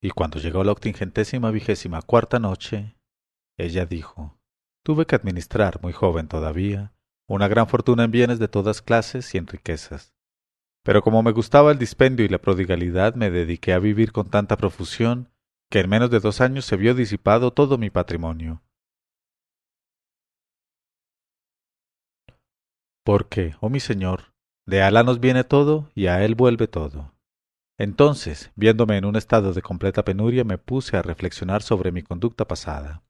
Y cuando llegó la 84ª noche, ella dijo: tuve que administrar, muy joven todavía, una gran fortuna en bienes de todas clases y en riquezas. Pero como me gustaba el dispendio y la prodigalidad, me dediqué a vivir con tanta profusión que en menos de 2 años se vio disipado todo mi patrimonio. Porque, oh mi señor, de Alá nos viene todo y a él vuelve todo. Entonces, viéndome en un estado de completa penuria, me puse a reflexionar sobre mi conducta pasada.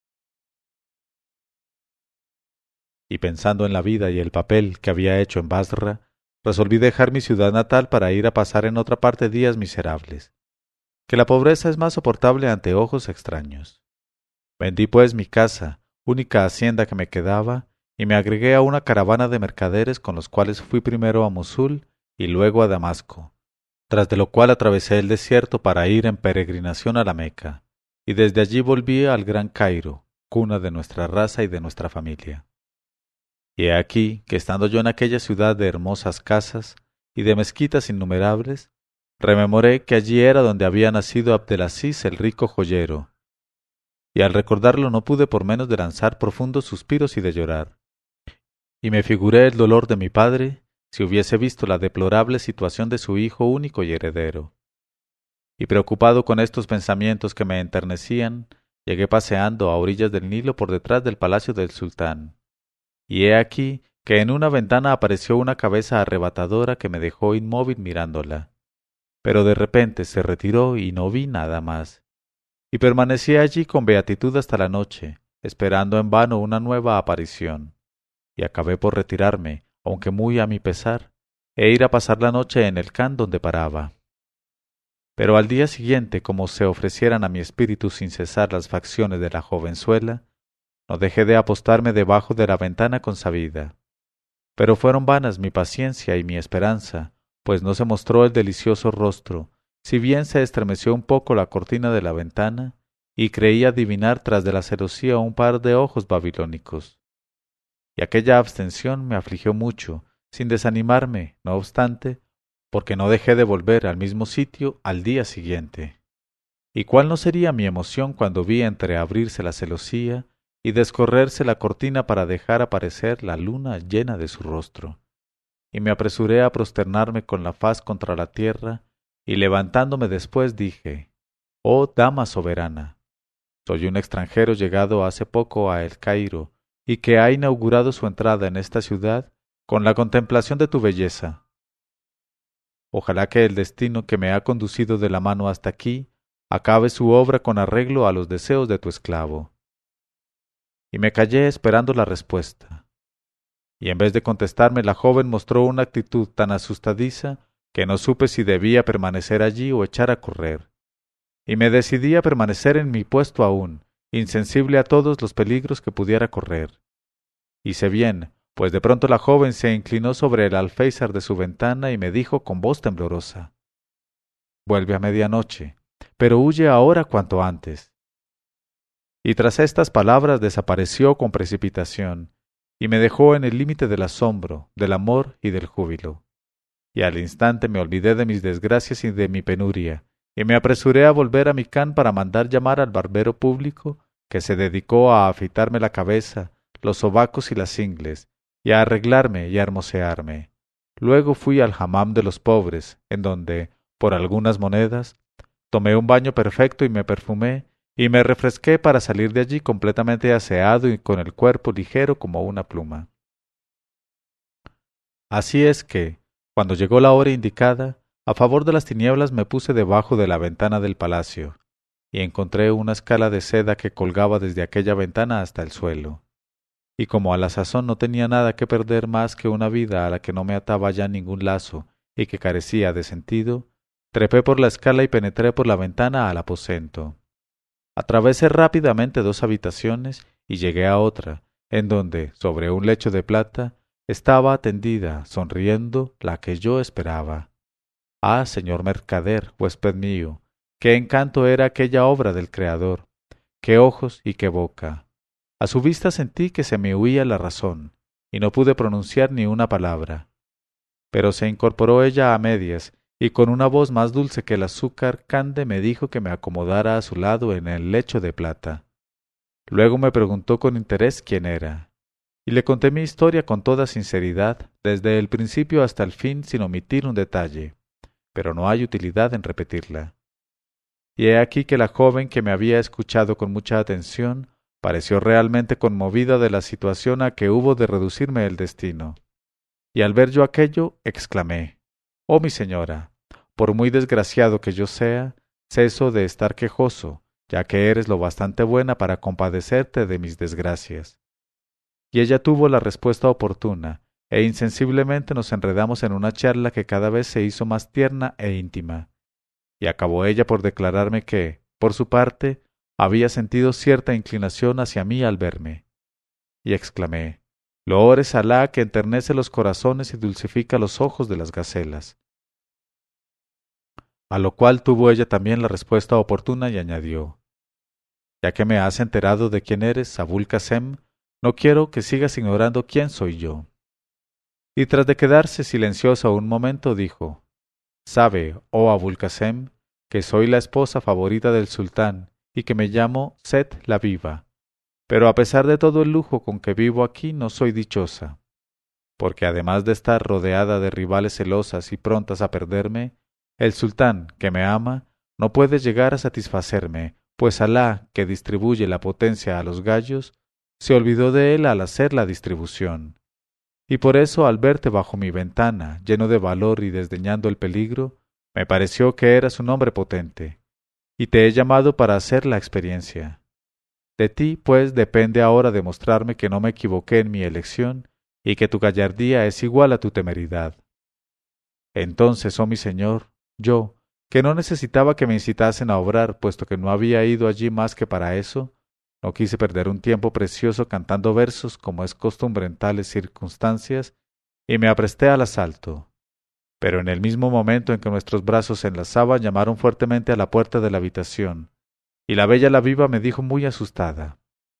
Y pensando en la vida y el papel que había hecho en Basra, resolví dejar mi ciudad natal para ir a pasar en otra parte días miserables, que la pobreza es más soportable ante ojos extraños. Vendí pues mi casa, única hacienda que me quedaba, y me agregué a una caravana de mercaderes con los cuales fui primero a Mosul y luego a Damasco, tras de lo cual atravesé el desierto para ir en peregrinación a la Meca, y desde allí volví al Gran Cairo, cuna de nuestra raza y de nuestra familia. Y he aquí que estando yo en aquella ciudad de hermosas casas y de mezquitas innumerables, rememoré que allí era donde había nacido Abdelaziz el rico joyero, y al recordarlo no pude por menos de lanzar profundos suspiros y de llorar. Y me figuré el dolor de mi padre si hubiese visto la deplorable situación de su hijo único y heredero. Y preocupado con estos pensamientos que me enternecían, llegué paseando a orillas del Nilo por detrás del palacio del sultán. Y he aquí que en una ventana apareció una cabeza arrebatadora que me dejó inmóvil mirándola. Pero de repente se retiró y no vi nada más. Y permanecí allí con beatitud hasta la noche, esperando en vano una nueva aparición. Y acabé por retirarme, aunque muy a mi pesar, e ir a pasar la noche en el Khan donde paraba. Pero al día siguiente, como se ofrecieran a mi espíritu sin cesar las facciones de la jovenzuela, no dejé de apostarme debajo de la ventana consabida. Pero fueron vanas mi paciencia y mi esperanza, pues no se mostró el delicioso rostro, si bien se estremeció un poco la cortina de la ventana, y creí adivinar tras de la celosía un par de ojos babilónicos. Y aquella abstención me afligió mucho, sin desanimarme, no obstante, porque no dejé de volver al mismo sitio al día siguiente. ¿Y cuál no sería mi emoción cuando vi entreabrirse la celosía y descorrerse la cortina para dejar aparecer la luna llena de su rostro? Y me apresuré a prosternarme con la faz contra la tierra, y levantándome después dije: oh dama soberana, soy un extranjero llegado hace poco a El Cairo, y que ha inaugurado su entrada en esta ciudad con la contemplación de tu belleza. Ojalá que el destino que me ha conducido de la mano hasta aquí acabe su obra con arreglo a los deseos de tu esclavo. Y me callé esperando la respuesta. Y en vez de contestarme, la joven mostró una actitud tan asustadiza que no supe si debía permanecer allí o echar a correr. Y me decidí a permanecer en mi puesto aún, insensible a todos los peligros que pudiera correr. Hice bien, pues de pronto la joven se inclinó sobre el alféizar de su ventana y me dijo con voz temblorosa: vuelve a medianoche, pero huye ahora cuanto antes. Y tras estas palabras desapareció con precipitación, y me dejó en el límite del asombro, del amor y del júbilo. Y al instante me olvidé de mis desgracias y de mi penuria, y me apresuré a volver a mi Khan para mandar llamar al barbero público, que se dedicó a afeitarme la cabeza, los sobacos y las ingles, y a arreglarme y a hermosearme. Luego fui al hammam de los pobres, en donde, por algunas monedas, tomé un baño perfecto y me perfumé, y me refresqué para salir de allí completamente aseado y con el cuerpo ligero como una pluma. Así es que, cuando llegó la hora indicada, a favor de las tinieblas me puse debajo de la ventana del palacio, y encontré una escala de seda que colgaba desde aquella ventana hasta el suelo. Y como a la sazón no tenía nada que perder más que una vida a la que no me ataba ya ningún lazo y que carecía de sentido, trepé por la escala y penetré por la ventana al aposento. Atravesé rápidamente 2 habitaciones y llegué a otra, en donde, sobre un lecho de plata, estaba tendida, sonriendo, la que yo esperaba. Ah, señor mercader, huésped mío, qué encanto era aquella obra del Creador, qué ojos y qué boca. A su vista sentí que se me huía la razón, y no pude pronunciar ni una palabra. Pero se incorporó ella a medias, y con una voz más dulce que el azúcar cande me dijo que me acomodara a su lado en el lecho de plata. Luego me preguntó con interés quién era, y le conté mi historia con toda sinceridad, desde el principio hasta el fin, sin omitir un detalle, pero no hay utilidad en repetirla. Y he aquí que la joven, que me había escuchado con mucha atención, pareció realmente conmovida de la situación a que hubo de reducirme el destino. Y al ver yo aquello, exclamé: «Oh, mi señora, por muy desgraciado que yo sea, ceso de estar quejoso, ya que eres lo bastante buena para compadecerte de mis desgracias». Y ella tuvo la respuesta oportuna, e insensiblemente nos enredamos en una charla que cada vez se hizo más tierna e íntima. Y acabó ella por declararme que, por su parte, había sentido cierta inclinación hacia mí al verme. Y exclamé: «Loor es Alá, que enternece los corazones y dulcifica los ojos de las gacelas». A lo cual tuvo ella también la respuesta oportuna y añadió: «Ya que me has enterado de quién eres, Abul Qasem, no quiero que sigas ignorando quién soy yo». Y tras de quedarse silenciosa un momento, dijo: «Sabe, oh Abul Qasem, que soy la esposa favorita del sultán y que me llamo Set la Viva, pero a pesar de todo el lujo con que vivo aquí no soy dichosa, porque además de estar rodeada de rivales celosas y prontas a perderme, el sultán, que me ama, no puede llegar a satisfacerme, pues Alá, que distribuye la potencia a los gallos, se olvidó de él al hacer la distribución. Y por eso, al verte bajo mi ventana, lleno de valor y desdeñando el peligro, me pareció que eras un hombre potente, y te he llamado para hacer la experiencia. De ti, pues, depende ahora demostrarme que no me equivoqué en mi elección y que tu gallardía es igual a tu temeridad». Entonces, oh mi señor, yo, que no necesitaba que me incitasen a obrar, puesto que no había ido allí más que para eso, no quise perder un tiempo precioso cantando versos, como es costumbre en tales circunstancias, y me apresté al asalto. Pero en el mismo momento en que nuestros brazos se enlazaban, llamaron fuertemente a la puerta de la habitación, y la bella la viva me dijo muy asustada: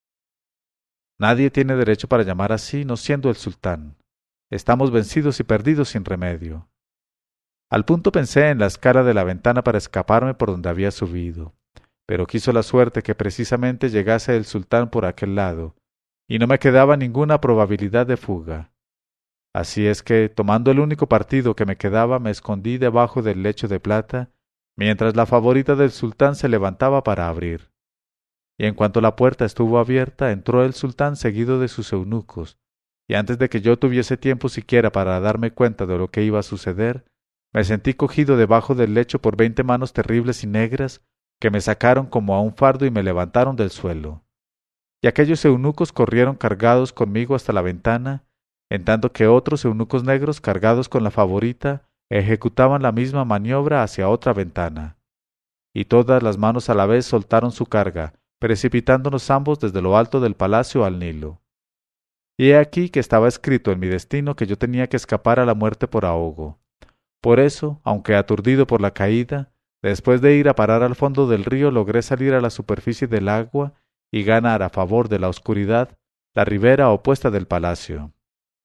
«Nadie tiene derecho para llamar así, no siendo el sultán. Estamos vencidos y perdidos sin remedio». Al punto pensé en la escala de la ventana para escaparme por donde había subido, pero quiso la suerte que precisamente llegase el sultán por aquel lado, y no me quedaba ninguna probabilidad de fuga. Así es que, tomando el único partido que me quedaba, me escondí debajo del lecho de plata, mientras la favorita del sultán se levantaba para abrir. Y en cuanto la puerta estuvo abierta, entró el sultán seguido de sus eunucos, y antes de que yo tuviese tiempo siquiera para darme cuenta de lo que iba a suceder, me sentí cogido debajo del lecho por 20 manos terribles y negras, que me sacaron como a un fardo y me levantaron del suelo. Y aquellos eunucos corrieron cargados conmigo hasta la ventana, en tanto que otros eunucos negros cargados con la favorita ejecutaban la misma maniobra hacia otra ventana. Y todas las manos a la vez soltaron su carga, precipitándonos ambos desde lo alto del palacio al Nilo. Y he aquí que estaba escrito en mi destino que yo tenía que escapar a la muerte por ahogo. Por eso, aunque aturdido por la caída, después de ir a parar al fondo del río, logré salir a la superficie del agua y ganar a favor de la oscuridad la ribera opuesta del palacio.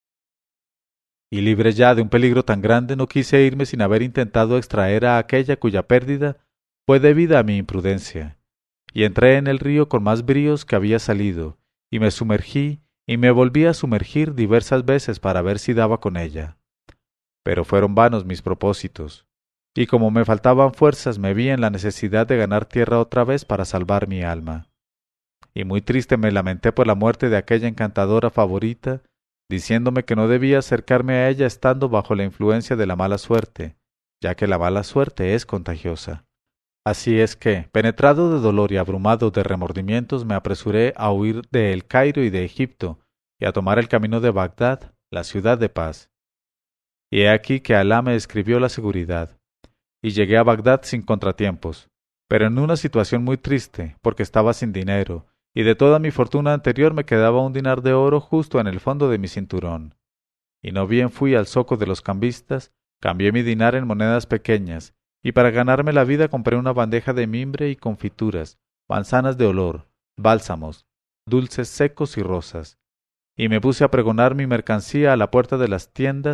Y libre ya de un peligro tan grande, no quise irme sin haber intentado extraer a aquella cuya pérdida fue debida a mi imprudencia. Y entré en el río con más bríos que había salido, y me sumergí y me volví a sumergir diversas veces para ver si daba con ella. Pero fueron vanos mis propósitos, y como me faltaban fuerzas me vi en la necesidad de ganar tierra otra vez para salvar mi alma. Y muy triste me lamenté por la muerte de aquella encantadora favorita, diciéndome que no debía acercarme a ella estando bajo la influencia de la mala suerte, ya que la mala suerte es contagiosa. Así es que, penetrado de dolor y abrumado de remordimientos, me apresuré a huir de El Cairo y de Egipto, y a tomar el camino de Bagdad, la ciudad de paz. Y he aquí que Alá me escribió la seguridad, y llegué a Bagdad sin contratiempos, pero en una situación muy triste, porque estaba sin dinero, y de toda mi fortuna anterior me quedaba un dinar de oro justo en el fondo de mi cinturón. Y no bien fui al zoco de los cambistas, cambié mi dinar en monedas pequeñas, y para ganarme la vida compré una bandeja de mimbre y confituras, manzanas de olor, bálsamos, dulces secos y rosas. Y me puse a pregonar mi mercancía a la puerta de las tiendas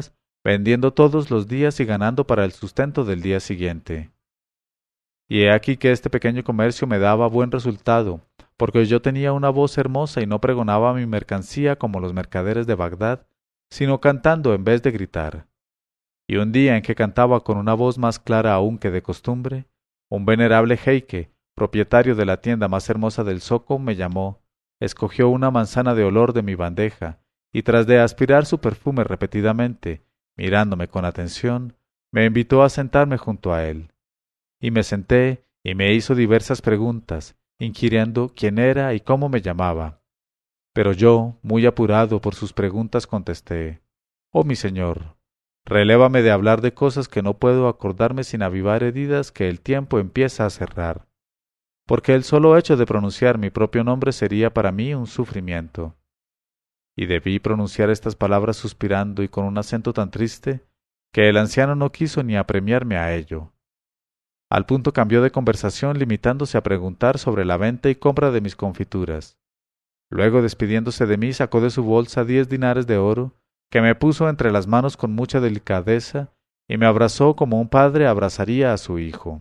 vendiendo todos los días y ganando para el sustento del día siguiente. Y he aquí que este pequeño comercio me daba buen resultado, porque yo tenía una voz hermosa y no pregonaba mi mercancía como los mercaderes de Bagdad, sino cantando en vez de gritar. Y un día en que cantaba con una voz más clara aún que de costumbre, un venerable jeique, propietario de la tienda más hermosa del zoco, me llamó, escogió una manzana de olor de mi bandeja, y tras de aspirar su perfume repetidamente, mirándome con atención, me invitó a sentarme junto a él. Y me senté y me hizo diversas preguntas, inquiriendo quién era y cómo me llamaba. Pero yo, muy apurado por sus preguntas, contesté, «Oh, mi señor, relévame de hablar de cosas que no puedo acordarme sin avivar heridas que el tiempo empieza a cerrar, porque el solo hecho de pronunciar mi propio nombre sería para mí un sufrimiento». Y debí pronunciar estas palabras suspirando y con un acento tan triste que el anciano no quiso ni apremiarme a ello. Al punto cambió de conversación, limitándose a preguntar sobre la venta y compra de mis confituras. Luego, despidiéndose de mí, sacó de su bolsa 10 dinares de oro, que me puso entre las manos con mucha delicadeza, y me abrazó como un padre abrazaría a su hijo.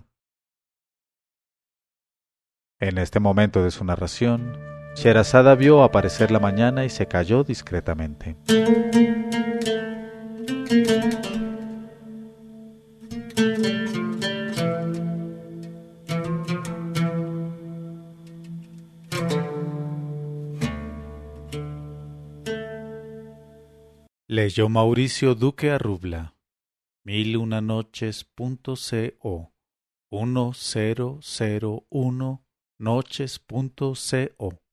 En este momento de su narración, Sherazada vio aparecer la mañana y se calló discretamente. Leyó Mauricio Duque Arrubla. 1001noches.co 1001noches.co